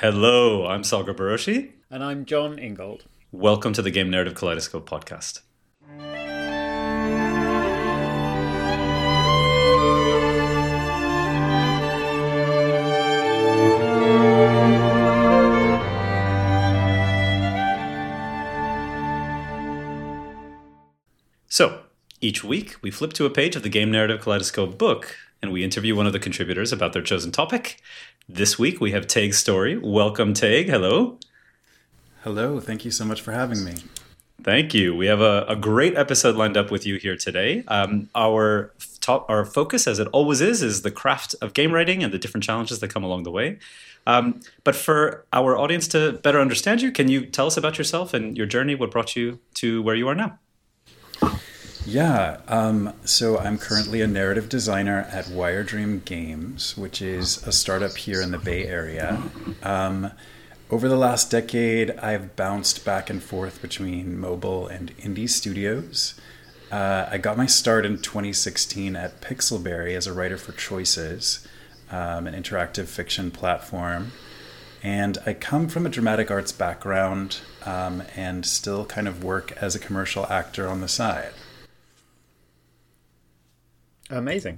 Hello, I'm Salgar Baroshi. And I'm John Ingold. Welcome to the Game Narrative Kaleidoscope podcast. So, each week we flip to a page of the Game Narrative Kaleidoscope book and we interview one of the contributors about their chosen topic. This week we have Taig's story. Welcome, Taig. Hello. Hello. Thank you so much for having me. Thank you. We have a great episode lined up with you here today. Our focus, as it always is the craft of game writing and the different challenges that come along the way. But for our audience to better understand you, can you tell us about yourself and your journey, what brought you to where you are now? Yeah, so I'm currently a narrative designer at Wiredream Games, which is a startup here in the Bay Area. Over the last decade, I've bounced back and forth between mobile and indie studios. I got my start in 2016 at Pixelberry as a writer for Choices, an interactive fiction platform. And I come from a dramatic arts background and still kind of work as a commercial actor on the side. Amazing.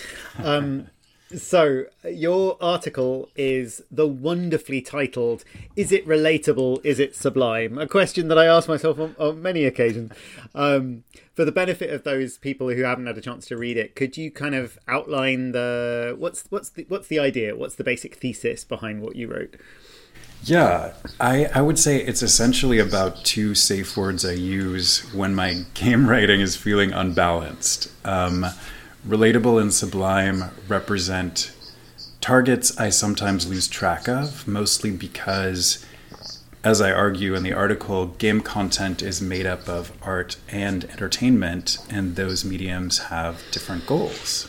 So your article is the wonderfully titled, "Is it relatable? Is it sublime?" A question that I ask myself on many occasions. For the benefit of those people who haven't had a chance to read it, could you kind of outline what's the idea? What's the basic thesis behind what you wrote? Yeah, I would say it's essentially about two safe words I use when my game writing is feeling unbalanced. Relatable and sublime represent targets I sometimes lose track of, mostly because, as I argue in the article, game content is made up of art and entertainment, and those mediums have different goals.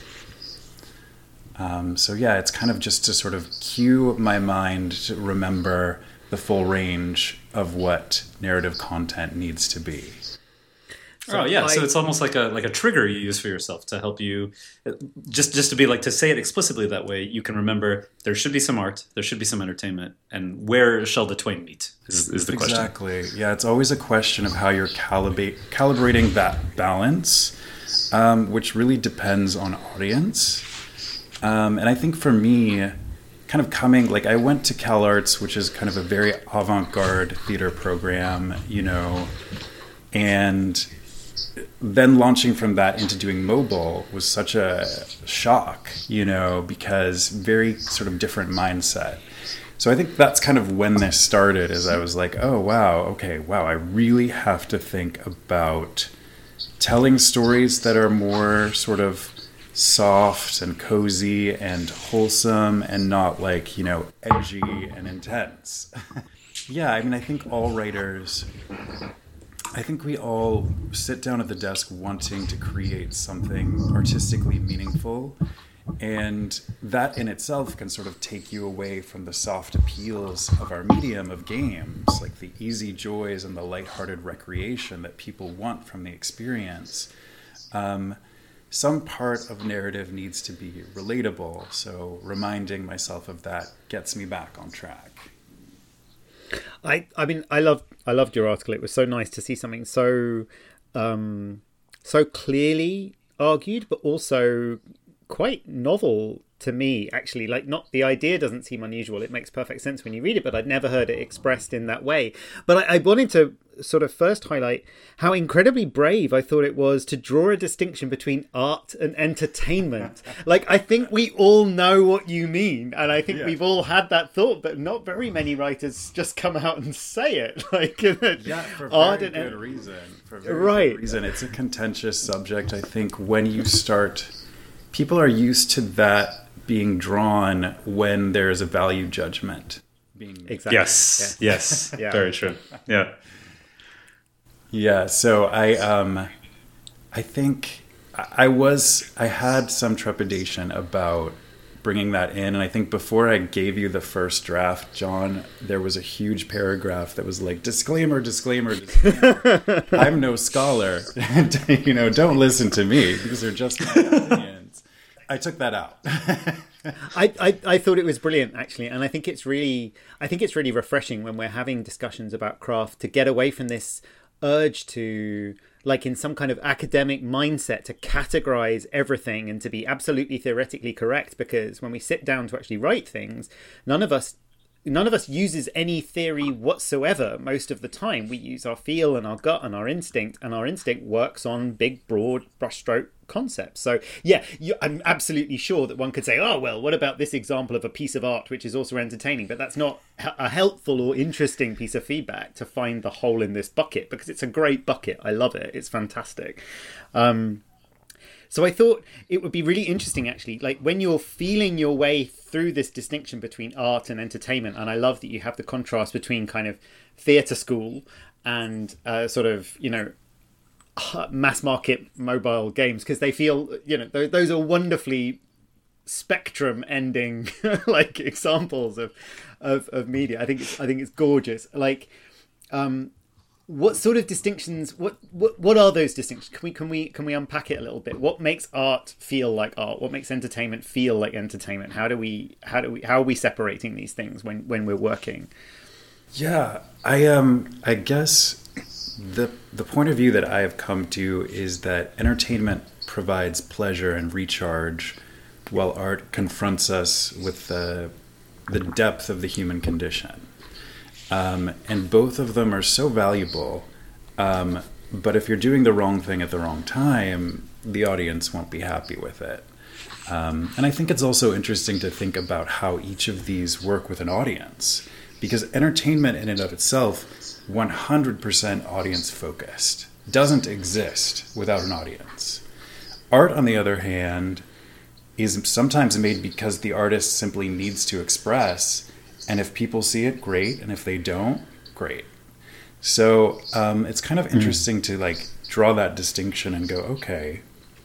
So yeah, it's kind of just to sort of cue my mind to remember the full range of what narrative content needs to be. So it's almost like a trigger you use for yourself to help you, just to be like, to say it explicitly that way, you can remember there should be some art, there should be some entertainment, and where shall the twain meet is the question. Exactly. Yeah, it's always a question of how you're calibrating that balance, which really depends on audience. And I think for me, kind of I went to CalArts, which is kind of a very avant-garde theater program, and then launching from that into doing mobile was such a shock, because very sort of different mindset. So I think that's kind of when this started, is I was like, oh, wow, I really have to think about telling stories that are more sort of soft and cozy and wholesome and not like, edgy and intense. Yeah, I mean, I think we all sit down at the desk wanting to create something artistically meaningful, and that in itself can sort of take you away from the soft appeals of our medium of games, like the easy joys and the lighthearted recreation that people want from the experience. Some part of narrative needs to be relatable, so reminding myself of that gets me back on track. I loved your article. It was so nice to see something so clearly argued, but also quite novel to me, actually. Like, not the idea doesn't seem unusual. It makes perfect sense when you read it, but I'd never heard it expressed in that way. But I wanted to sort of first highlight how incredibly brave I thought it was to draw a distinction between art and entertainment. Like, I think we all know what you mean, and I think we've all had that thought, but not very many writers just come out and say it. Like, for art very good reason. For very good reason. It's a contentious subject. I think when you start, people are used to that being drawn when there's a value judgment being. Exactly. Yes. Yeah. Very true. Yeah. Yeah, so I think I had some trepidation about bringing that in, and I think before I gave you the first draft, John, there was a huge paragraph that was like, disclaimer, I'm no scholar, don't listen to me, these are just my opinions. I took that out. I thought it was brilliant, actually, and I think it's really refreshing when we're having discussions about craft to get away from this urge to, like, in some kind of academic mindset, to categorize everything and to be absolutely theoretically correct, because when we sit down to actually write things, none of us uses any theory whatsoever. Most of the time we use our feel and our gut and our instinct works on big, broad brushstroke concepts. So yeah, I'm absolutely sure that one could say, oh well, what about this example of a piece of art which is also entertaining? But that's not a helpful or interesting piece of feedback to find the hole in this bucket, because it's a great bucket. I love it. It's fantastic. So I thought it would be really interesting, actually, like when you're feeling your way through this distinction between art and entertainment, and I love that you have the contrast between kind of theatre school and sort of, mass market mobile games, because they feel, those are wonderfully spectrum ending like examples of media. I think it's gorgeous. Like, what sort of distinctions? What are those distinctions? Can we unpack it a little bit? What makes art feel like art? What makes entertainment feel like entertainment? How are we separating these things when we're working? Yeah, I guess the point of view that I have come to is that entertainment provides pleasure and recharge, while art confronts us with the depth of the human condition. And both of them are so valuable, but if you're doing the wrong thing at the wrong time, the audience won't be happy with it. And I think it's also interesting to think about how each of these work with an audience, because entertainment in and of itself, 100% audience focused, doesn't exist without an audience. Art, on the other hand, is sometimes made because the artist simply needs to express. And if people see it, great. And if they don't, great. So it's kind of interesting to like draw that distinction and go, okay,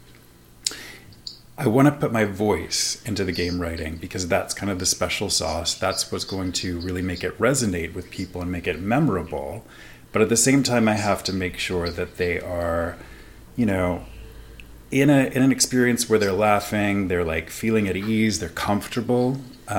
I want to put my voice into the game writing because that's kind of the special sauce. That's what's going to really make it resonate with people and make it memorable. But at the same time, I have to make sure that they are, in an experience where they're laughing, they're like feeling at ease, they're comfortable.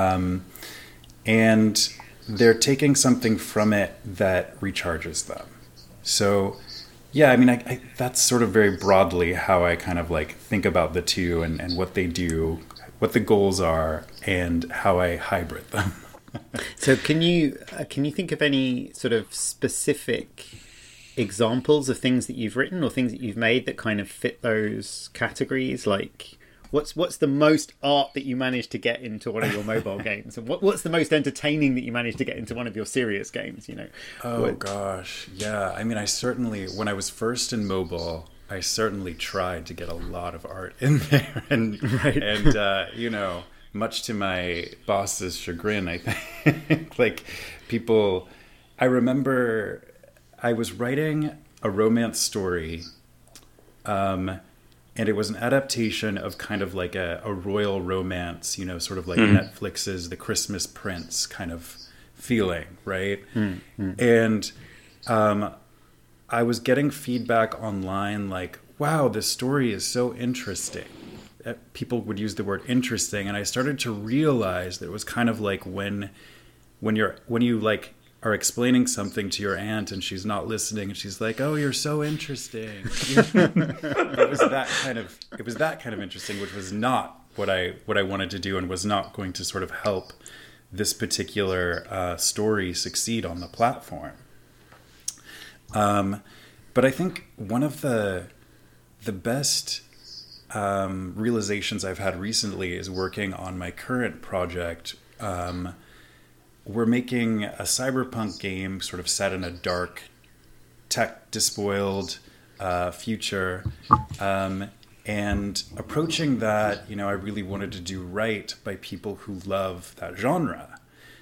And they're taking something from it that recharges them. So, yeah, I mean, I that's sort of very broadly how I kind of like think about the two and what they do, what the goals are, and how I hybrid them. So can you think of any sort of specific examples of things that you've written or things that you've made that kind of fit those categories? Like, what's the most art that you managed to get into one of your mobile games, and what's the most entertaining that you managed to get into one of your serious games? Gosh, yeah. I mean, I certainly, when I was first in mobile, I certainly tried to get a lot of art in there, and much to my boss's chagrin, I think. Like, people, I remember I was writing a romance story, and it was an adaptation of kind of like a royal romance, sort of like Netflix's The Christmas Prince kind of feeling, right? And I was getting feedback online like, wow, this story is so interesting. People would use the word interesting, and I started to realize that it was kind of like when you like are explaining something to your aunt and she's not listening and she's like, oh, you're so interesting. It was that kind of interesting, which was not what I wanted to do and was not going to sort of help this particular story succeed on the platform. But I think one of the best realizations I've had recently is working on my current project. We're making a cyberpunk game sort of set in a dark, tech-despoiled future. And approaching that, I really wanted to do right by people who love that genre,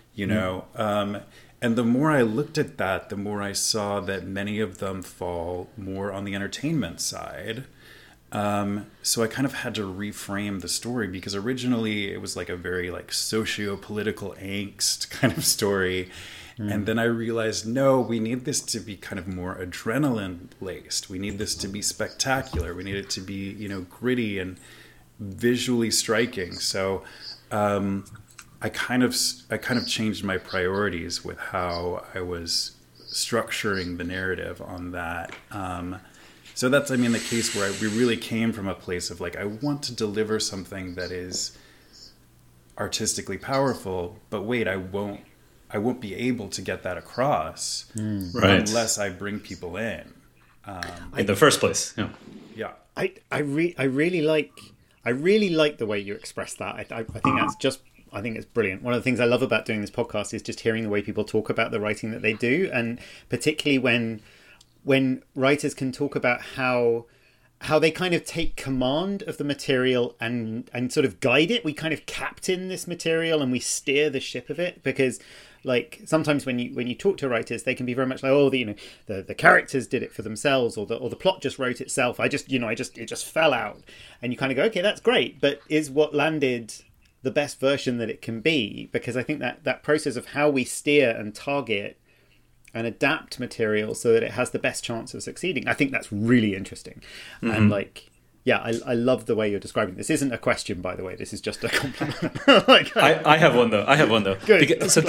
And the more I looked at that, the more I saw that many of them fall more on the entertainment side. So I kind of had to reframe the story, because originally it was like a very like socio-political angst kind of story. And then I realized, no, we need this to be kind of more adrenaline laced. We need this to be spectacular. We need it to be, gritty and visually striking. So I kind of changed my priorities with how I was structuring the narrative on that. So that's, I mean, the case where we really came from a place of like, I want to deliver something that is artistically powerful, but wait, I won't be able to get that across unless I bring people in the first place. Yeah. Yeah. I really like the way you express that. I think it's brilliant. One of the things I love about doing this podcast is just hearing the way people talk about the writing that they do, and particularly when writers can talk about how they kind of take command of the material and sort of guide it. We kind of captain this material and we steer the ship of it, because like sometimes when you talk to writers, they can be very much like, oh, the characters did it for themselves, or the plot just wrote itself. It just fell out, and you kind of go, okay, that's great, but is what landed the best version that it can be? Because I think that process of how we steer and target and adapt material so that it has the best chance of succeeding, I think that's really interesting. Mm-hmm. And like, yeah, I love the way you're describing it. This isn't a question, by the way. This is just a compliment. I have one though. Good. So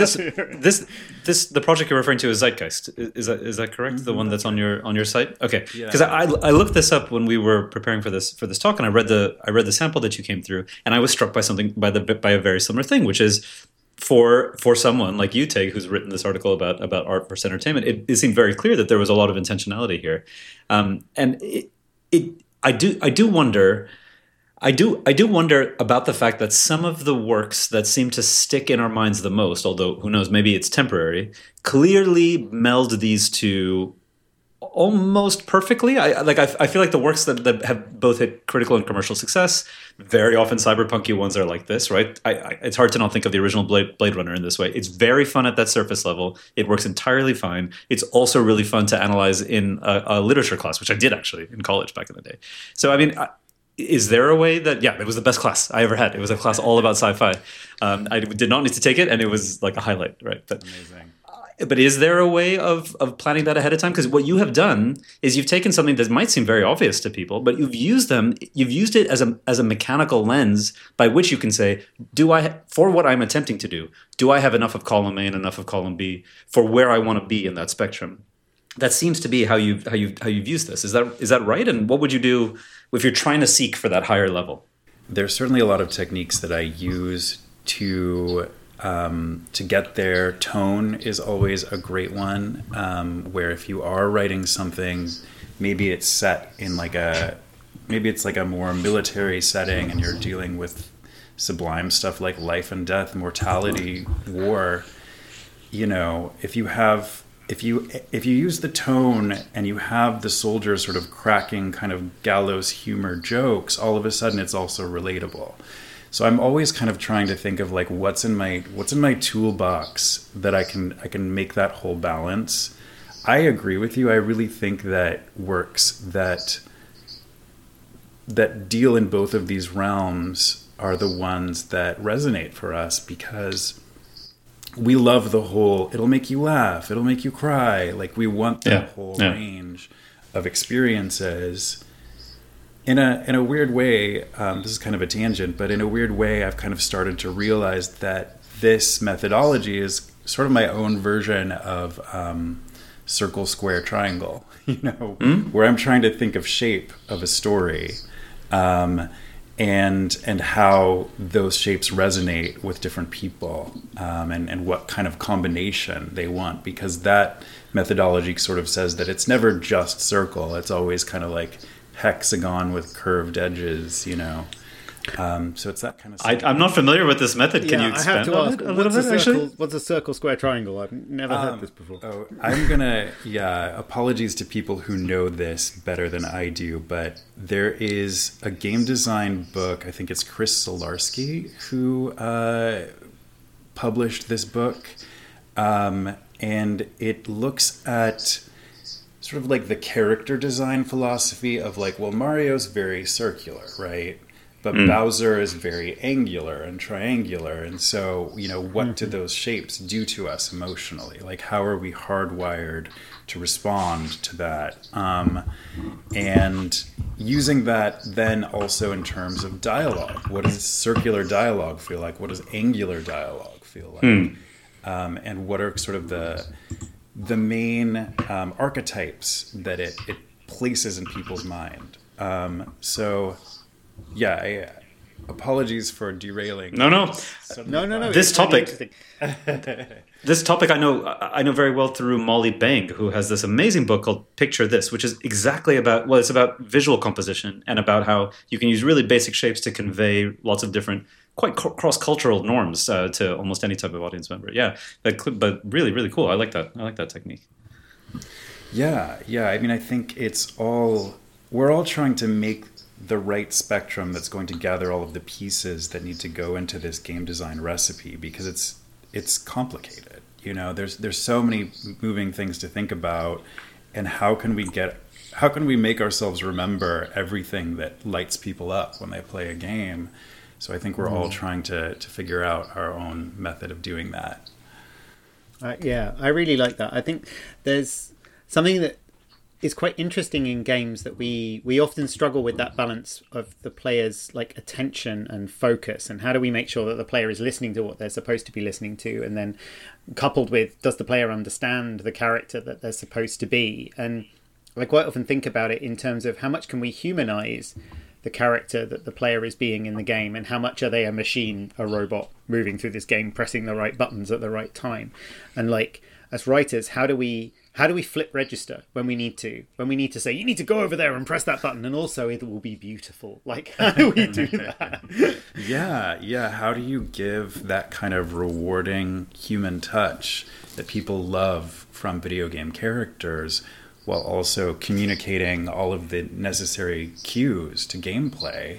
the project you're referring to is Zeitgeist. Is that correct? Mm-hmm. The one that's on your site. Okay. Because I looked this up when we were preparing for this talk, and I read the sample that you came through, and I was struck by a very similar thing, which is, for someone like you, Tig, who's written this article about art versus entertainment, it seemed very clear that there was a lot of intentionality here, and I do wonder about the fact that some of the works that seem to stick in our minds the most, although who knows, maybe it's temporary, clearly meld these two almost perfectly. I feel like the works that have both hit critical and commercial success, very often cyberpunky ones are like this, right? It's hard to not think of the original Blade Runner in this way. It's very fun at that surface level. It works entirely fine. It's also really fun to analyze in a literature class, which I did actually in college back in the day. So, I mean, is there a way that, it was the best class I ever had. It was a class all about sci-fi. I did not need to take it, and it was like a highlight, right? But, amazing. But is there a way of planning that ahead of time? Because what you have done is you've taken something that might seem very obvious to people, but you've used it as a mechanical lens by which you can say, for what I'm attempting to do I have enough of column A and enough of column B for where I want to be in that spectrum? That seems to be how you've used this. Is that right? And what would you do if you're trying to seek for that higher level? There's certainly a lot of techniques that I use to get there. Tone is always a great one, where if you are writing something, maybe it's set in like a more military setting, and you're dealing with sublime stuff like life and death, mortality, war. If you use the tone and you have the soldiers sort of cracking kind of gallows humor jokes, all of a sudden it's also relatable. So I'm always kind of trying to think of like what's in my toolbox that I can make that whole balance. I agree with you. I really think that works that deal in both of these realms are the ones that resonate for us, because we love the whole, it'll make you laugh, it'll make you cry. Like we want that whole range of experiences. In a weird way, this is kind of a tangent, but in a weird way, I've kind of started to realize that this methodology is sort of my own version of circle, square, triangle, where I'm trying to think of shape of a story, and how those shapes resonate with different people, and what kind of combination they want, because that methodology sort of says that it's never just circle. It's always kind of like hexagon with curved edges, So it's that kind of stuff. I'm not familiar with this method. Can you expand on it a little bit, actually? What's a circle, square, triangle? I've never heard this before. Oh, I'm going to, apologies to people who know this better than I do, but there is a game design book, I think it's Chris Zolarsky, who published this book, and it looks at sort of like the character design philosophy of like, well, Mario's very circular, right? But Bowser is very angular and triangular. And so, what do those shapes do to us emotionally? Like, how are we hardwired to respond to that? And using that then also in terms of dialogue. What does circular dialogue feel like? What does angular dialogue feel like? And what are sort of the main archetypes that it places in people's mind? Apologies for derailing. No. This topic, I know very well through Molly Bang, who has this amazing book called Picture This, which is exactly it's about visual composition and about how you can use really basic shapes to convey lots of different, quite cross-cultural norms to almost any type of audience member. Yeah, but really, really cool. I like that technique. Yeah. I mean, I think we're all trying to make the right spectrum that's going to gather all of the pieces that need to go into this game design recipe, because it's complicated. There's so many moving things to think about, and how can we make ourselves remember everything that lights people up when they play a game? So I think we're all trying to figure out our own method of doing that. I really like that. I think there's something that is quite interesting in games, that we often struggle with that balance of the player's like attention and focus, and how do we make sure that the player is listening to what they're supposed to be listening to, and then coupled with, does the player understand the character that they're supposed to be? And I quite often think about it in terms of how much can we humanize the character that the player is being in the game, and how much are they a machine, a robot moving through this game, pressing the right buttons at the right time? And like, as writers, how do we flip register when we need to say, you need to go over there and press that button, and also it will be beautiful? Like, how do we do that? Yeah. How do you give that kind of rewarding human touch that people love from video game characters, while also communicating all of the necessary cues to gameplay,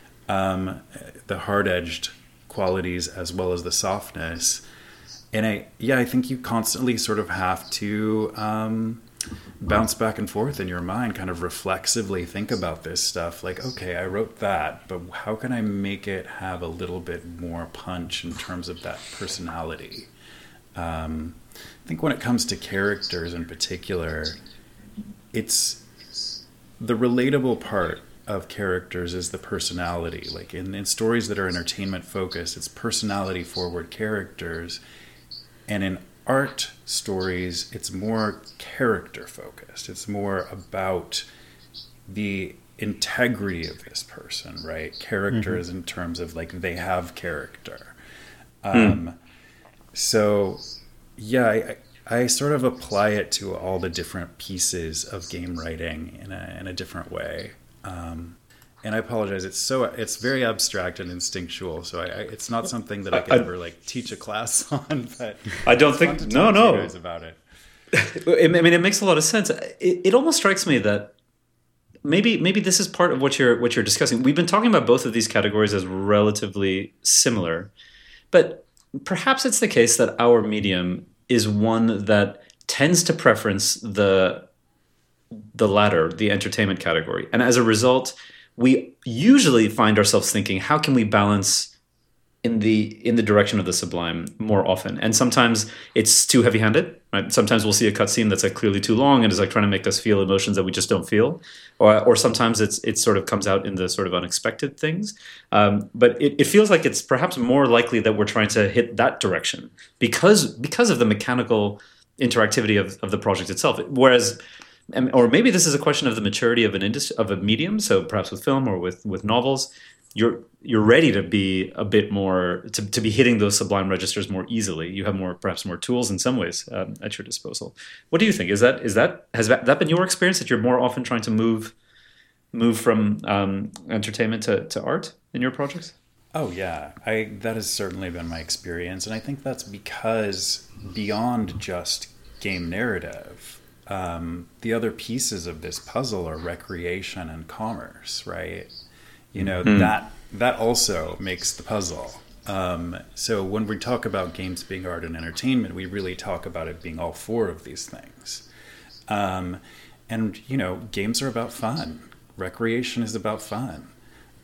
the hard-edged qualities as well as the softness? And I think you constantly sort of have to bounce back and forth in your mind, kind of reflexively think about this stuff. Like, okay, I wrote that, but how can I make it have a little bit more punch in terms of that personality? I think when it comes to characters in particular, it's the relatable part of characters is the personality. Like in stories that are entertainment focused, it's personality forward characters. And in art stories, it's more character focused. It's more about the integrity of this person, right? Characters in terms of like they have character. So, yeah, I sort of apply it to all the different pieces of game writing in a different way. And I apologize. It's very abstract and instinctual, so it's not something that I could ever like teach a class on. But I don't think no. To you guys about it. I mean, it makes a lot of sense. It almost strikes me that maybe this is part of what you're discussing. We've been talking about both of these categories as relatively similar, but perhaps it's the case that our medium is one that tends to preference the latter, the entertainment category, and as a result, we usually find ourselves thinking, how can we balance in the direction of the sublime more often? And sometimes it's too heavy-handed, right? Sometimes we'll see a cutscene that's like clearly too long and is like trying to make us feel emotions that we just don't feel, or sometimes it sort of comes out in the sort of unexpected things. But it feels like it's perhaps more likely that we're trying to hit that direction because of the mechanical interactivity of the project itself. Whereas, or maybe this is a question of the maturity of of a medium. So perhaps with film or with novels, you're ready to be a bit more to be hitting those sublime registers more easily. You have perhaps more tools in some ways at your disposal. What do you think? Has that been your experience, that you're more often trying to move from entertainment to art in your projects? Oh yeah, that has certainly been my experience, and I think that's because beyond just game narrative, the other pieces of this puzzle are recreation and commerce, right? You know, that also makes the puzzle. So when we talk about games being art and entertainment, we really talk about it being all four of these things. And, you know, games are about fun. Recreation is about fun.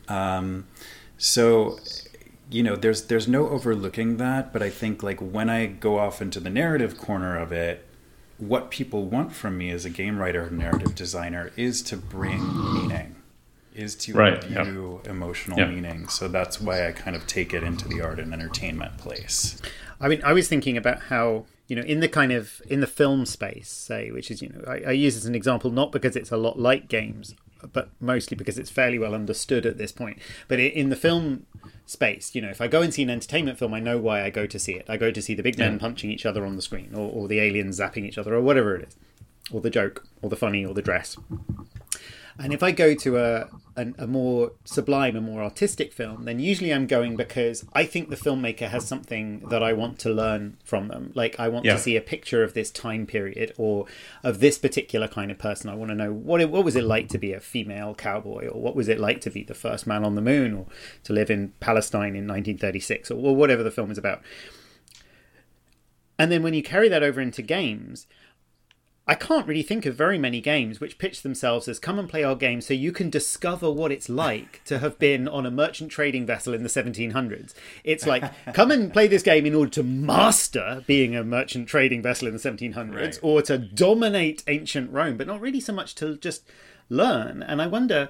So, there's no overlooking that, but I think like when I go off into the narrative corner of it, what people want from me as a game writer or narrative designer is to bring meaning, is to imbue emotional meaning. So that's why I kind of take it into the art and entertainment place. I mean, I was thinking about how, in the film space, say, which is, I use as an example, not because it's a lot like games, but mostly because it's fairly well understood at this point. But in the film space, if I go and see an entertainment film, I know why I go to see it. I go to see the big men punching each other on the screen, or the aliens zapping each other, or whatever it is, or the joke, or the funny, or the dress. And if I go to a more sublime, a more artistic film, then usually I'm going because I think the filmmaker has something that I want to learn from them. Like I want to see a picture of this time period or of this particular kind of person. I want to know what was it like to be a female cowboy, or what was it like to be the first man on the moon, or to live in Palestine in 1936, or whatever the film is about. And then when you carry that over into games, I can't really think of very many games which pitch themselves as come and play our game so you can discover what it's like to have been on a merchant trading vessel in the 1700s. It's like, come and play this game in order to master being a merchant trading vessel in the 1700s, or to dominate ancient Rome, but not really so much to just learn. And I wonder,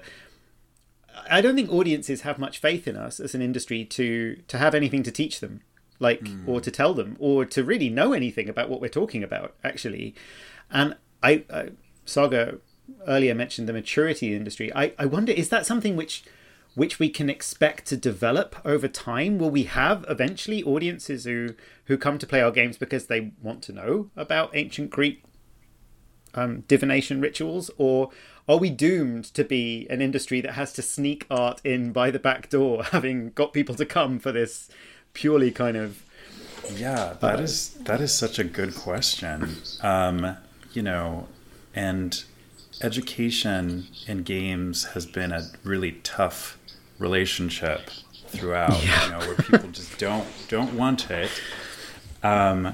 I don't think audiences have much faith in us as an industry to have anything to teach them, or to tell them, or to really know anything about what we're talking about, actually. And Saga earlier mentioned the maturity industry. I wonder, is that something which we can expect to develop over time? Will we have eventually audiences who come to play our games because they want to know about ancient Greek divination rituals? Or are we doomed to be an industry that has to sneak art in by the back door, having got people to come for this purely kind of... Yeah, that is such a good question. And education in games has been a really tough relationship throughout, where people just don't want it. I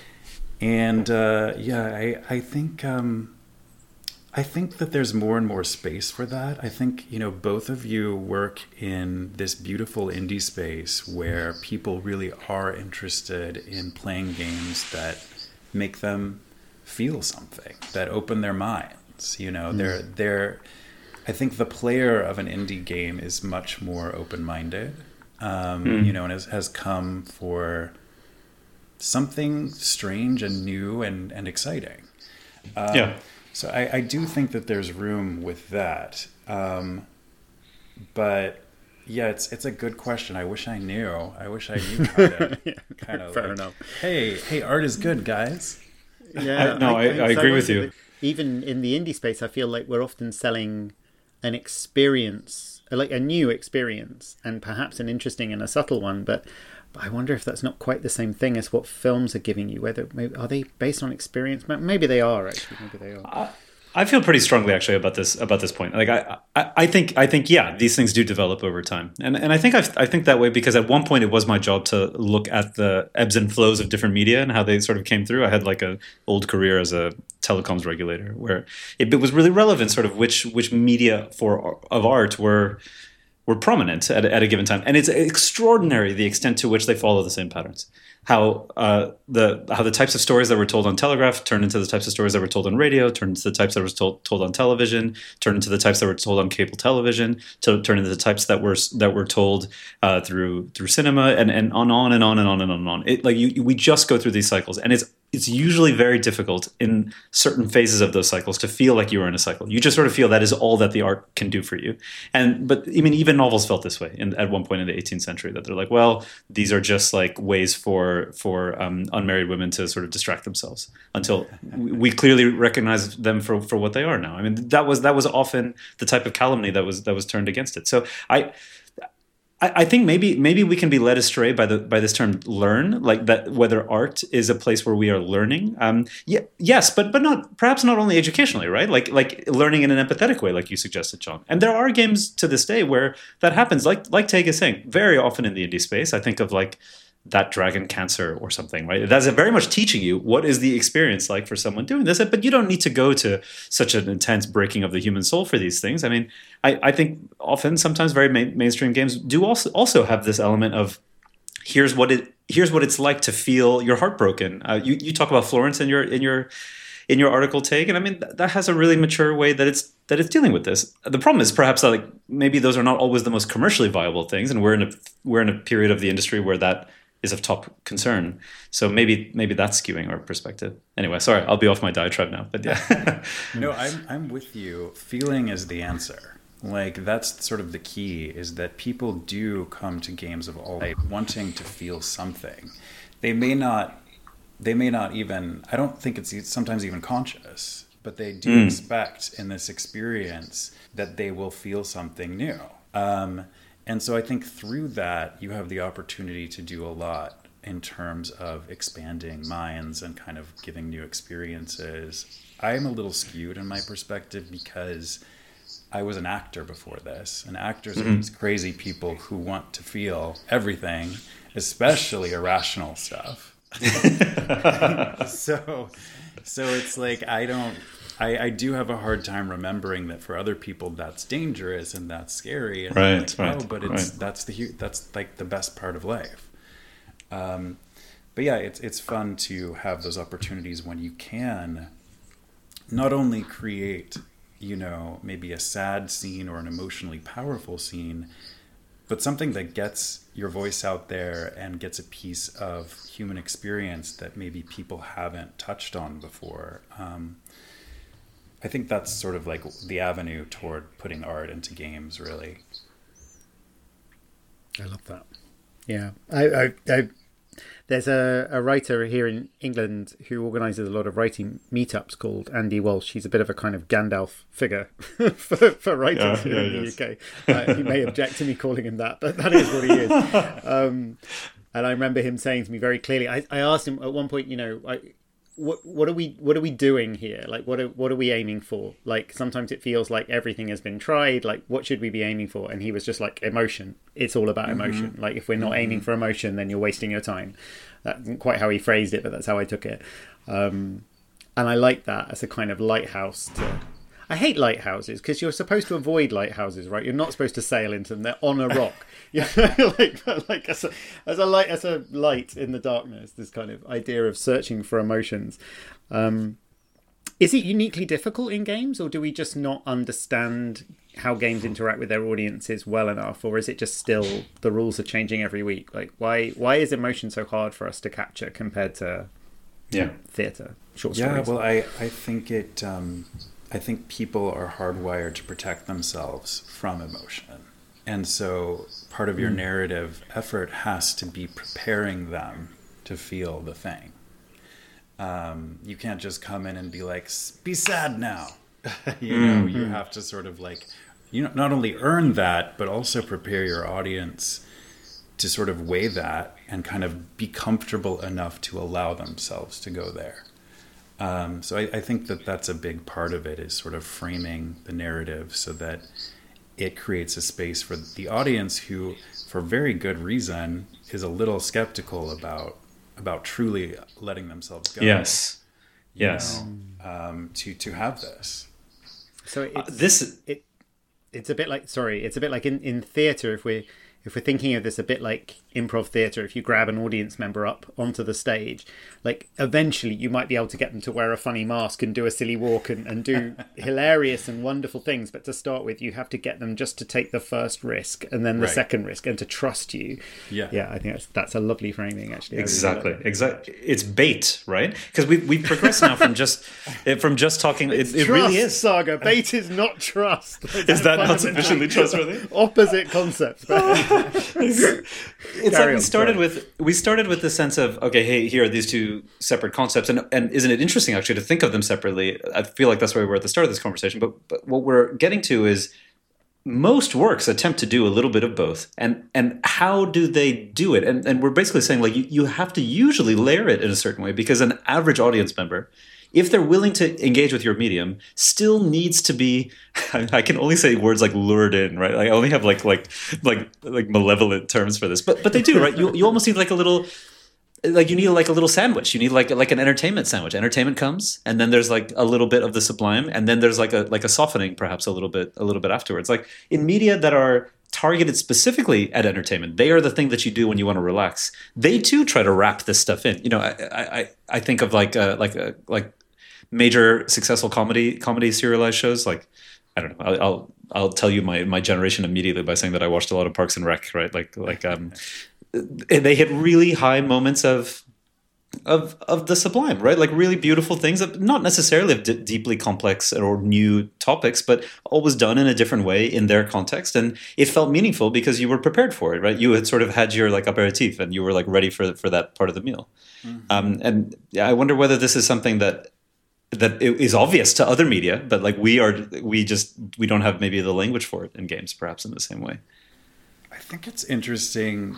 think that there's more and more space for that. I think, both of you work in this beautiful indie space where people really are interested in playing games that make them feel something, that open their minds. They're I think the player of an indie game is much more open-minded, and has come for something strange and new and exciting. So I do think that there's room with that. But yeah, it's a good question. I wish I knew. I wish I knew kind of fair enough. Hey, art is good, guys. Yeah, I agree with you. Even in the indie space, I feel like we're often selling an experience, like a new experience, and perhaps an interesting and a subtle one. But I wonder if that's not quite the same thing as what films are giving you. Are they based on experience? Maybe they are, actually. Maybe they are. I feel pretty strongly actually about this point. Like I think yeah, these things do develop over time, and I think that way because at one point it was my job to look at the ebbs and flows of different media and how they sort of came through. I had like a old career as a telecoms regulator where it was really relevant, sort of which media of art were prominent at a given time, and it's extraordinary the extent to which they follow the same patterns. How the types of stories that were told on Telegraph turned into the types of stories that were told on radio, turned into the types that were told on television, turned into the types that were told on cable television, turned into the types that were told through cinema, and on and on and on and on and on. We just go through these cycles, and it's usually very difficult in certain phases of those cycles to feel like you are in a cycle. You just sort of feel that is all that the art can do for you. But I mean, even novels felt this way at one point in the 18th century, that they're like, well, these are just like ways for unmarried women to sort of distract themselves, until we clearly recognize them for what they are now. I mean, that was often the type of calumny that was turned against it. So I think maybe we can be led astray by this term "learn," like that, whether art is a place where we are learning. Yes, but perhaps not only educationally, right? Like learning in an empathetic way, like you suggested, John. And there are games to this day where that happens. Like Teg is saying, very often in the indie space. I think of like that dragon cancer or something, right? That's very much teaching you what is the experience like for someone doing this. But you don't need to go to such an intense breaking of the human soul for these things. I mean, I think often, sometimes very mainstream games do also have this element of here's what it's like to feel your heart broken. You talk about Florence in your article, Take, and I mean that has a really mature way that it's dealing with this. The problem is perhaps that, like, maybe those are not always the most commercially viable things, and we're in a period of the industry where that is of top concern. So maybe that's skewing our perspective. Anyway, sorry, I'll be off my diatribe now. But yeah, no, I'm with you. Feeling is the answer. Like, that's sort of the key, is that people do come to games of all type wanting to feel something. They may not even, I don't think it's sometimes even conscious, but they do expect in this experience that they will feel something new. And so I think through that, you have the opportunity to do a lot in terms of expanding minds and kind of giving new experiences. I'm a little skewed in my perspective because I was an actor before this, and actors are these crazy people who want to feel everything, especially irrational stuff. So it's like I do have a hard time remembering that for other people that's dangerous and that's scary. And right. That's like the best part of life. But yeah, it's fun to have those opportunities when you can not only create, maybe a sad scene or an emotionally powerful scene, but something that gets your voice out there and gets a piece of human experience that maybe people haven't touched on before. I think that's sort of like the avenue toward putting art into games, really. I love that. Yeah. I there's a writer here in England who organises a lot of writing meetups called Andy Walsh. He's a bit of a kind of Gandalf figure for writers here in the UK. He may object to me calling him that, but that is what he is. And I remember him saying to me very clearly, I asked him at one point, what are we doing here? Like, what are we aiming for? Like, sometimes it feels like everything has been tried. Like, what should we be aiming for? And he was just like, emotion. It's all about emotion. Like, if we're not aiming for emotion, then you're wasting your time. That isn't quite how he phrased it, but that's how I took it. And I like that as a kind of lighthouse to... I hate lighthouses because you're supposed to avoid lighthouses, right? You're not supposed to sail into them. They're on a rock. like as a light in the darkness. This kind of idea of searching for emotions. Is it uniquely difficult in games, or do we just not understand how games interact with their audiences well enough, or is it just still the rules are changing every week? Like, why is emotion so hard for us to capture compared to theatre, short stories? Yeah, well, I think it. I think people are hardwired to protect themselves from emotion. And so part of your narrative effort has to be preparing them to feel the thing. You can't just come in and be like, be sad now. You have to sort of like, not only earn that, but also prepare your audience to sort of weigh that and kind of be comfortable enough to allow themselves to go there. So I think that that's a big part of it, is sort of framing the narrative so that it creates a space for the audience who, for very good reason, is a little skeptical about truly letting themselves go. Yes. To have this. So it's a bit like in theatre, if we're thinking of this a bit like improv theatre, if you grab an audience member up onto the stage, like eventually you might be able to get them to wear a funny mask and do a silly walk and do hilarious and wonderful things. But to start with, you have to get them just to take the first risk and then the second risk and to trust you. Yeah, I think that's a lovely framing, actually. Exactly. It's bait, right? Because we've progressed now from just talking. It really is. Saga. Bait is not trust. Is that not sufficiently trustworthy? Opposite concept. It's like we started with the sense of, okay, hey, here are these two separate concepts, and isn't it interesting actually to think of them separately? I feel like that's where we were at the start of this conversation, but what we're getting to is most works attempt to do a little bit of both, and how do they do it? And we're basically saying, like, you have to usually layer it in a certain way, because an average audience member if they're willing to engage with your medium, still needs to be. I can only say words like lured in, right? I only have like malevolent terms for this, but they do, right? You almost need like a little. Like you need like a little sandwich. You need like an entertainment sandwich. Entertainment comes, and then there's like a little bit of the sublime, and then there's like a softening, perhaps a little bit afterwards. Like in media that are targeted specifically at entertainment, they are the thing that you do when you want to relax. They too try to wrap this stuff in. You know, I think of like major successful comedy serialized shows. Like I don't know. I'll tell you my generation immediately by saying that I watched a lot of Parks and Rec. Right, they hit really high moments of the sublime, right? Like really beautiful things, not necessarily of deeply complex or new topics, but always done in a different way in their context, and it felt meaningful because you were prepared for it, right? You had sort of had your like aperitif, and you were like ready for that part of the meal. And yeah, I wonder whether this is something that it is obvious to other media, but like we don't have maybe the language for it in games, perhaps in the same way. I think it's interesting.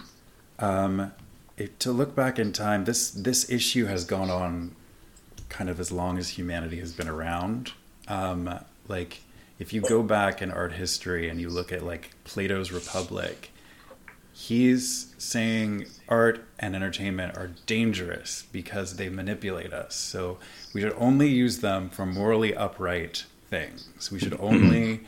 To look back in time, this issue has gone on kind of as long as humanity has been around. Like if you go back in art history and you look at like Plato's Republic, he's saying art and entertainment are dangerous because they manipulate us. So we should only use them for morally upright things. We should only,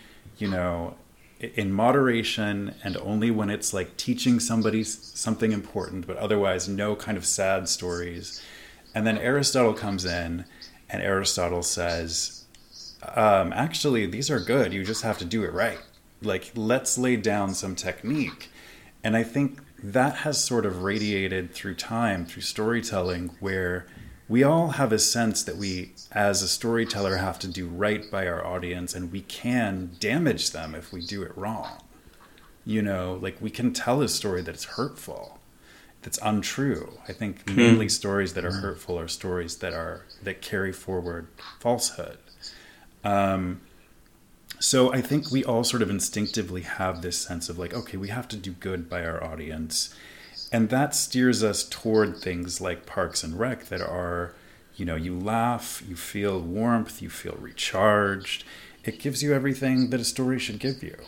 in moderation, and only when it's like teaching somebody something important, but otherwise no kind of sad stories. And then Aristotle comes in, and Aristotle says, actually, these are good. You just have to do it right. Like, let's lay down some technique. And I think that has sort of radiated through time, through storytelling, where we all have a sense that we, as a storyteller, have to do right by our audience, and we can damage them if we do it wrong. Like we can tell a story that's hurtful, that's untrue. I think mainly stories that are hurtful are stories that carry forward falsehood. So I think we all sort of instinctively have this sense of like, okay, we have to do good by our audience. And that steers us toward things like Parks and Rec that are, you laugh, you feel warmth, you feel recharged. It gives you everything that a story should give you.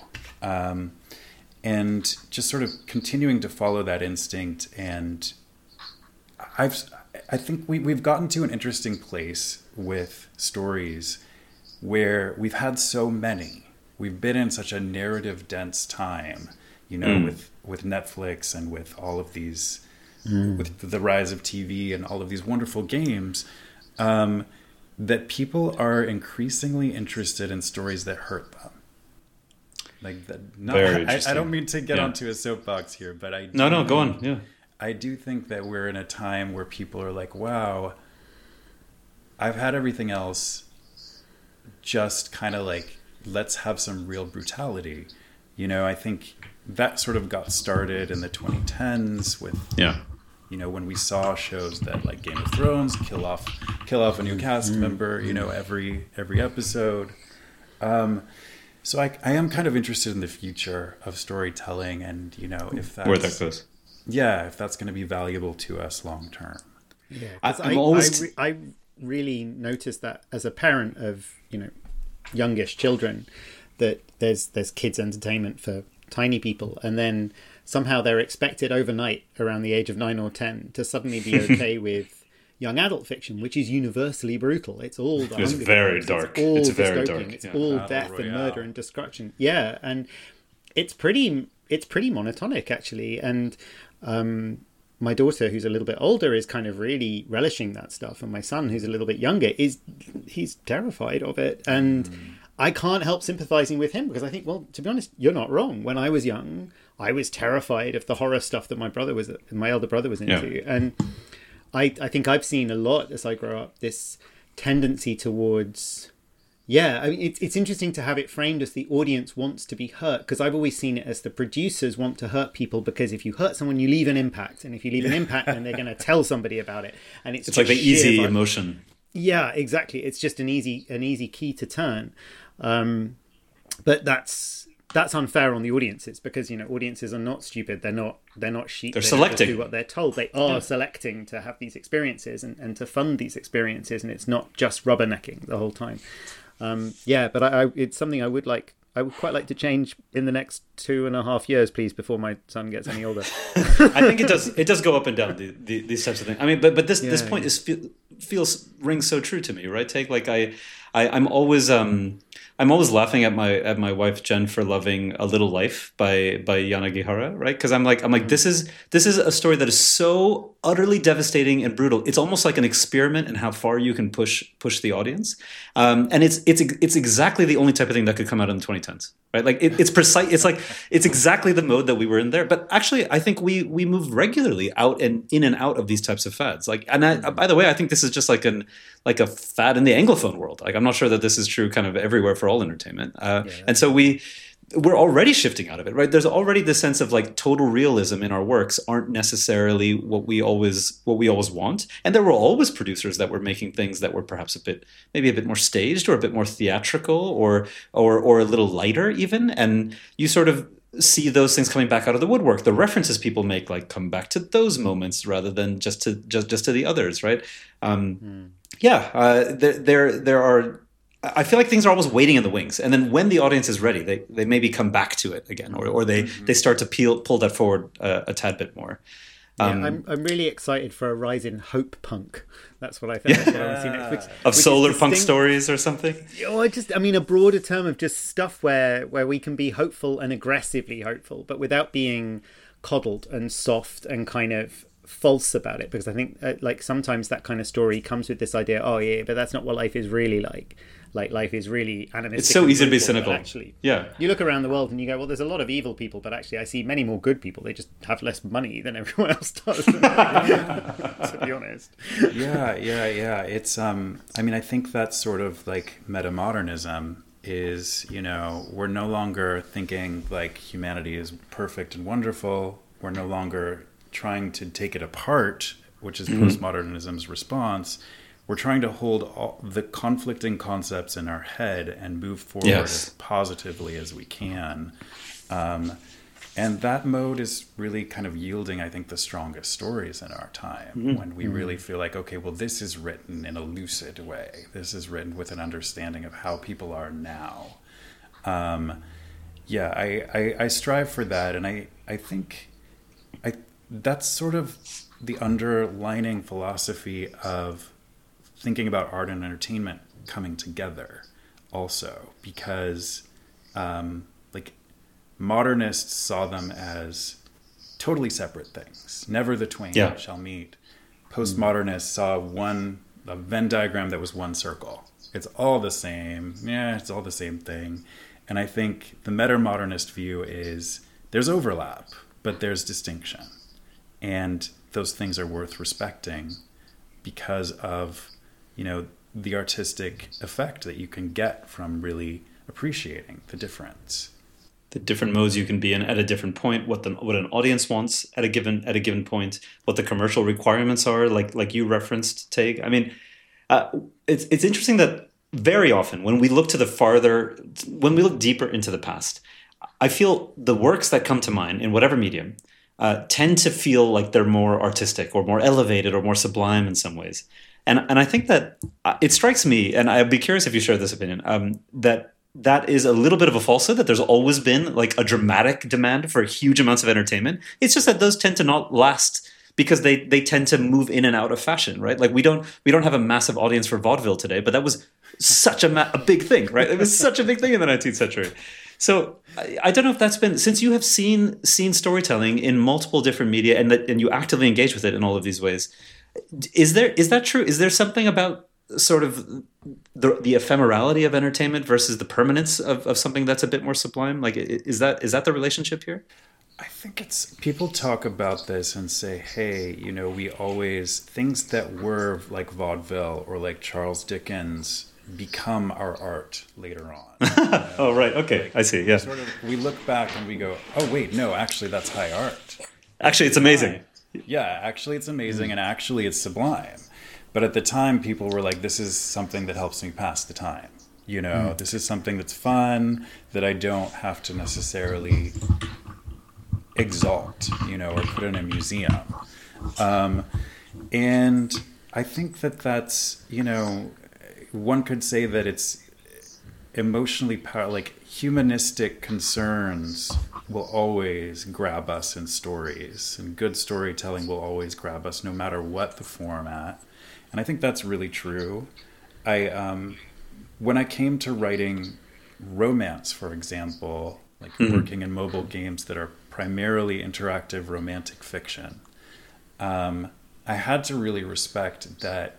And just sort of continuing to follow that instinct. And I think we've gotten to an interesting place with stories where we've had so many. We've been in such a narrative dense time. With Netflix and with all of these, with the rise of TV and all of these wonderful games, that people are increasingly interested in stories that hurt them. Like that. I don't mean to get onto a soapbox here, but I do, no, go on. Yeah, I do think that we're in a time where people are like, "Wow, I've had everything else. Just kind of like, let's have some real brutality." I think that sort of got started in the 2010s with, when we saw shows that like Game of Thrones kill off a new cast member, every episode. So I am kind of interested in the future of storytelling, and if that's where that goes. Yeah, if that's going to be valuable to us long term. Yeah, I really noticed that as a parent of youngish children, that there's kids entertainment for tiny people, and then somehow they're expected overnight around the age of 9 or 10 to suddenly be okay with young adult fiction, which is universally brutal. It's all it's very dark. It's very dark. It's all death and murder and destruction. Yeah, and it's pretty monotonic actually. And my daughter, who's a little bit older, is kind of really relishing that stuff, and my son, who's a little bit younger, he's terrified of it. And I can't help sympathizing with him because I think, well, to be honest, you're not wrong. When I was young, I was terrified of the horror stuff that my elder brother was into. Yeah. And I think I've seen a lot as I grow up, this tendency towards, it's interesting to have it framed as the audience wants to be hurt, because I've always seen it as the producers want to hurt people, because if you hurt someone, you leave an impact. And if you leave an impact, then they're going to tell somebody about it. And it's like the easy emotion. Yeah, exactly. It's just an easy key to turn. But that's that's unfair on the audiences, because audiences are not stupid. They're not sheep. They're they selecting. Don't just do what they're told. They are selecting to have these experiences and to fund these experiences, and it's not just rubbernecking the whole time. But I it's something I would quite like to change in the next 2.5 years, please, before my son gets any older. I think it does go up and down, these types of things. I mean, but this point rings so true to me, right? I'm always laughing at my wife Jen for loving A Little Life by Yanagihara, right? Because I'm like this is a story that is so utterly devastating and brutal. It's almost like an experiment in how far you can push the audience, and it's exactly the only type of thing that could come out in the 2010s, right? Like it's precise. It's exactly the mode that we were in there. But actually, I think we move regularly out and in and out of these types of fads. By the way, I think this is just like a fad in the Anglophone world. Like I'm not sure that this is true kind of everywhere for all entertainment. And so we're already shifting out of it, right? There's already this sense of like total realism in our works aren't necessarily what we always want. And there were always producers that were making things that were perhaps maybe a bit more staged or a bit more theatrical or a little lighter even. And you sort of see those things coming back out of the woodwork. The references people make come back to those moments rather than just to the others, right? There are. I feel like things are always waiting in the wings, and then when the audience is ready, they maybe come back to it again, or they start to pull that forward a tad bit more. I'm really excited for a rise in hope punk. That's what I think. That's what I want to see next. Of solar punk stories or something. A broader term of just stuff where we can be hopeful and aggressively hopeful, but without being coddled and soft and kind of false about it. Because I think sometimes that kind of story comes with this idea, but that's not what life is really like. Like life is really animistic. It's so easy to be cynical. Actually, you look around the world and you go, well, there's a lot of evil people, but actually I see many more good people. They just have less money than everyone else does. To be honest. Yeah. It's I think that's sort of like metamodernism is, we're no longer thinking like humanity is perfect and wonderful. We're no longer trying to take it apart, which is postmodernism's response. We're trying to hold all the conflicting concepts in our head and move forward as positively as we can. And that mode is really kind of yielding, I think, the strongest stories in our time, when we really feel like, okay, well, this is written in a lucid way. This is written with an understanding of how people are now. I strive for that. And I think that's sort of the underlining philosophy of thinking about art and entertainment coming together also, because modernists saw them as totally separate things. Never the twain shall meet. Postmodernists saw a Venn diagram that was one circle. It's all the same. Yeah, it's all the same thing. And I think the meta-modernist view is there's overlap, but there's distinction. And those things are worth respecting because of the artistic effect that you can get from really appreciating the difference. The different modes you can be in at a different point, what an audience wants at a given point, what the commercial requirements are, like you referenced, Taig. I mean, it's interesting that very often when we look deeper into the past, I feel the works that come to mind in whatever medium tend to feel like they're more artistic or more elevated or more sublime in some ways. And I think that it strikes me, and I'd be curious if you share this opinion, that is a little bit of a falsehood, that there's always been like a dramatic demand for huge amounts of entertainment. It's just that those tend to not last because they tend to move in and out of fashion, right? Like we don't have a massive audience for vaudeville today, but that was such a big thing, right? It was such a big thing in the 19th century. So I don't know if that's been, since you have seen storytelling in multiple different media and you actively engage with it in all of these ways, is that true? Is there something about sort of the ephemerality of entertainment versus the permanence of something that's a bit more sublime? Like, is that the relationship here? I think it's, people talk about this and say, hey, we always, things that were like vaudeville or like Charles Dickens become our art later on. Oh, right. Okay. I see. Yeah. We look back and we go, oh, wait, no, actually that's high art. Actually, it's amazing. Yeah, actually it's amazing, and actually it's sublime. But at the time, people were like, this is something that helps me pass the time. You know, this is something that's fun that I don't have to necessarily exalt, you know, or put in a museum. And I think that that's, you know, one could say that it's emotionally like humanistic concerns will always grab us in stories, and good storytelling will always grab us no matter what the format. And I think that's really true. When I came to writing romance, for example, like working in mobile games that are primarily interactive romantic fiction, I had to really respect that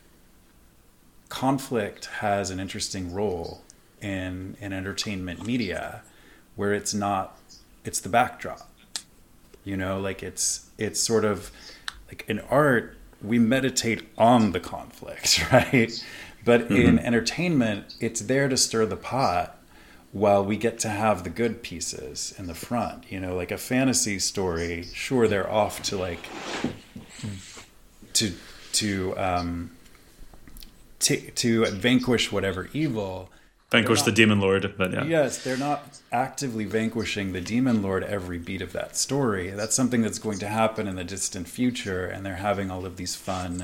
conflict has an interesting role in entertainment media, where it's the backdrop. You know, like it's sort of like in art, we meditate on the conflict, right? But in entertainment, it's there to stir the pot while we get to have the good pieces in the front. You know, like a fantasy story, sure, they're off to like to vanquish whatever evil. Vanquish the demon lord, but yeah. Yes, they're not actively vanquishing the demon lord every beat of that story. That's something that's going to happen in the distant future, and they're having all of these fun,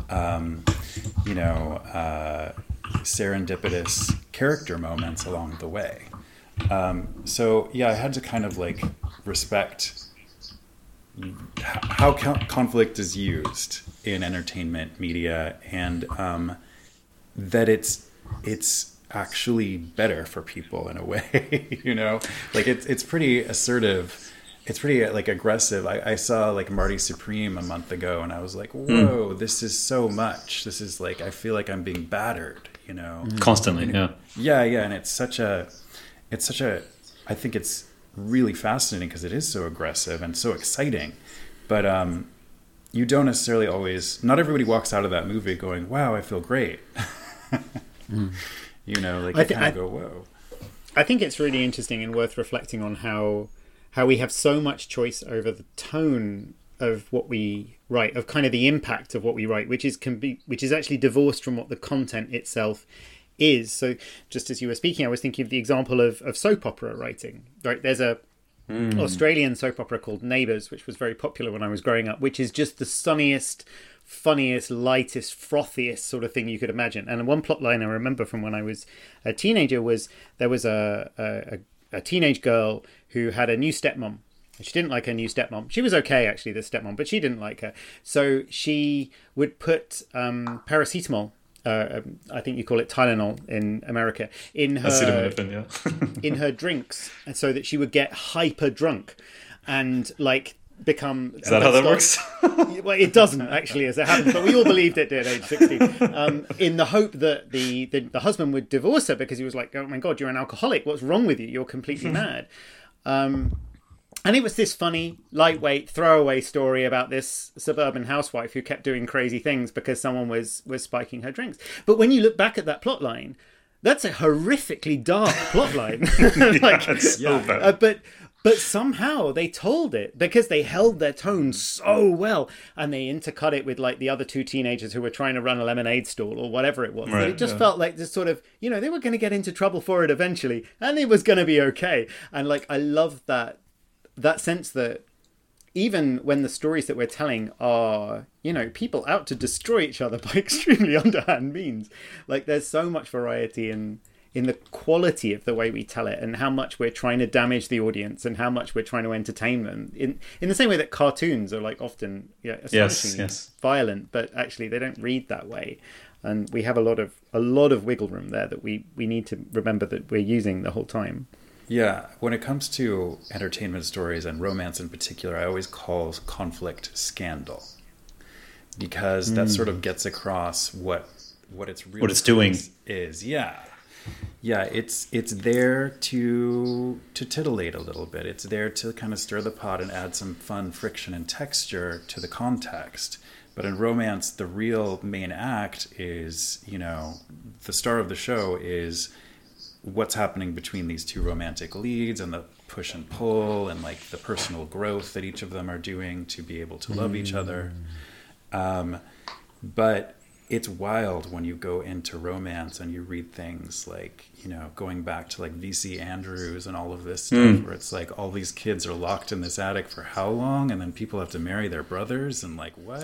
serendipitous character moments along the way. So yeah, I had to kind of like respect how conflict is used in entertainment media, and that it's actually better for people in a way. You know, like it's pretty assertive, it's pretty like aggressive. I saw like Marty Supreme a month ago, and I was like, whoa, this is so much. This is like, I feel like I'm being battered, you know, constantly. Yeah, and it's such a I think it's really fascinating because it is so aggressive and so exciting. But you don't necessarily always, not everybody walks out of that movie going, wow, I feel great. You know, like you kind of go, whoa. I think it's really interesting and worth reflecting on how we have so much choice over the tone of what we write, of kind of the impact of what we write, which is actually divorced from what the content itself is. So just as you were speaking, I was thinking of the example of soap opera writing. Right, there's a Australian soap opera called Neighbours, which was very popular when I was growing up, which is just the sunniest, funniest, lightest, frothiest sort of thing you could imagine. And one plot line I remember from when I was a teenager was there was a teenage girl who had a new stepmom. She didn't like her new stepmom. She was okay, actually, the stepmom, but she didn't like her. So she would put paracetamol, I think you call it Tylenol in America, in her in her drinks, and so that she would get hyper drunk and like become. Is that how that works? Well, it doesn't actually, as it happens, but we all believed it did at age 16. In the hope that the husband would divorce her because he was like, "Oh my God, you're an alcoholic. What's wrong with you? You're completely mad." And it was this funny, lightweight, throwaway story about this suburban housewife who kept doing crazy things because someone was spiking her drinks. But when you look back at that plot line, that's a horrifically dark plot line. But somehow they told it because they held their tone so well, and they intercut it with like the other two teenagers who were trying to run a lemonade stall or whatever it was. Right, it just felt like this sort of, you know, they were going to get into trouble for it eventually, and it was going to be okay. And like, I love that sense that even when the stories that we're telling are, you know, people out to destroy each other by extremely underhand means, like there's so much variety in the quality of the way we tell it, and how much we're trying to damage the audience and how much we're trying to entertain them in the same way that cartoons are like often astonishingly violent, but actually they don't read that way. And we have a lot of wiggle room there that we need to remember that we're using the whole time. Yeah, when it comes to entertainment stories and romance in particular, I always call conflict scandal, because that sort of gets across what it's really what it's doing is. Yeah, it's there to titillate a little bit. It's there to kind of stir the pot and add some fun friction and texture to the context. But in romance, the real main act is, you know, the star of the show is what's happening between these two romantic leads, and the push and pull, and like the personal growth that each of them are doing to be able to love each other. But it's wild when you go into romance and you read things like, you know, going back to like V.C. Andrews and all of this stuff, where it's like all these kids are locked in this attic for how long, and then people have to marry their brothers, and like, what?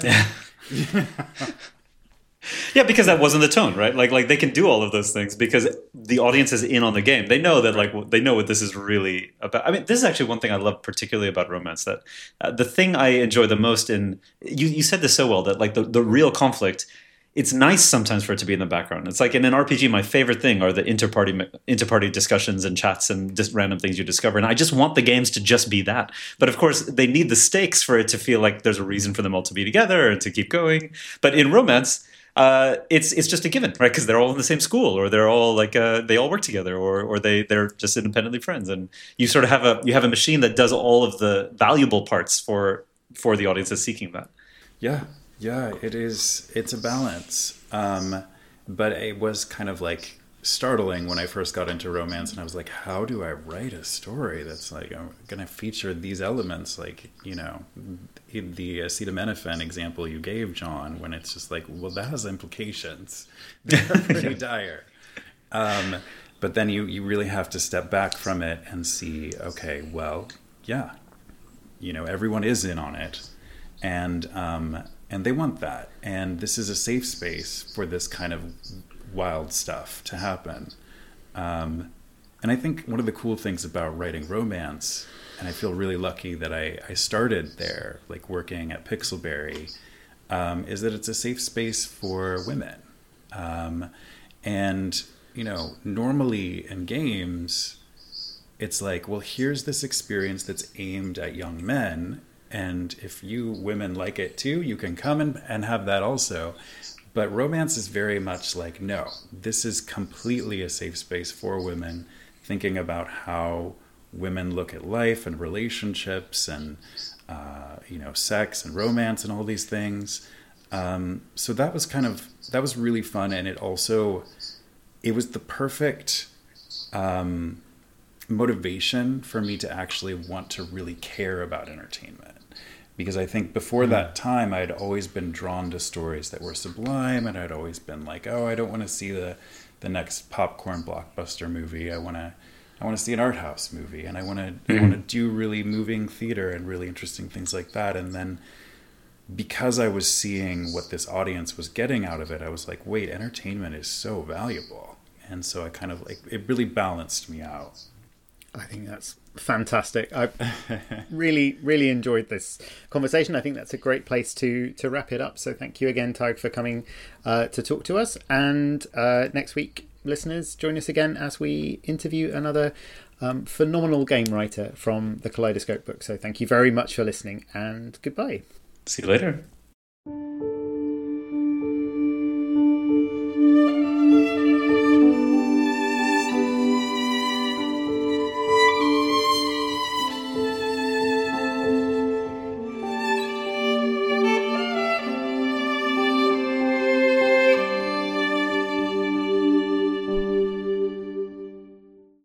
Yeah, because that wasn't the tone, right? Like they can do all of those things because the audience is in on the game. They know that, like, they know what this is really about. I mean, this is actually one thing I love particularly about romance. That the thing I enjoy the most in you said this so well, that like the real conflict. It's nice sometimes for it to be in the background. It's like in an RPG, my favorite thing are the interparty discussions and chats and just random things you discover. And I just want the games to just be that. But of course, they need the stakes for it to feel like there's a reason for them all to be together and to keep going. But in romance, it's just a given, right? Because they're all in the same school, or they're all like they all work together, or they're just independently friends. And you sort of have a machine that does all of the valuable parts for the audience that's seeking that. Yeah, it is. It's a balance. But it was kind of like startling when I first got into romance, and I was like, how do I write a story that's like going to feature these elements? Like, you know, the acetaminophen example you gave, John, when it's just like, well, that has implications. They're pretty dire. But then you really have to step back from it and see, okay, well, yeah, you know, everyone is in on it. And they want that. And this is a safe space for this kind of wild stuff to happen. And I think one of the cool things about writing romance, and I feel really lucky that I started there, like working at Pixelberry, is that it's a safe space for women. And, you know, normally in games, it's like, well, here's this experience that's aimed at young men, and if you women like it too, you can come and have that also. But romance is very much like, no, this is completely a safe space for women, thinking about how women look at life and relationships and, you know, sex and romance and all these things. So that was really fun. And it was the perfect motivation for me to actually want to really care about entertainment. Because I think before that time, I'd always been drawn to stories that were sublime, and I'd always been like, oh, I don't want to see the next popcorn blockbuster movie. I want to see an art house movie, and I want to do really moving theater and really interesting things like that. And then because I was seeing what this audience was getting out of it, I was like, wait, entertainment is so valuable. And so I kind of like, it really balanced me out. I think that's fantastic. I really, really enjoyed this conversation. I think that's a great place to wrap it up. So thank you again, Tadhg, for coming to talk to us. And next week, listeners, join us again as we interview another phenomenal game writer from the Kaleidoscope book. So thank you very much for listening, and goodbye. See you later.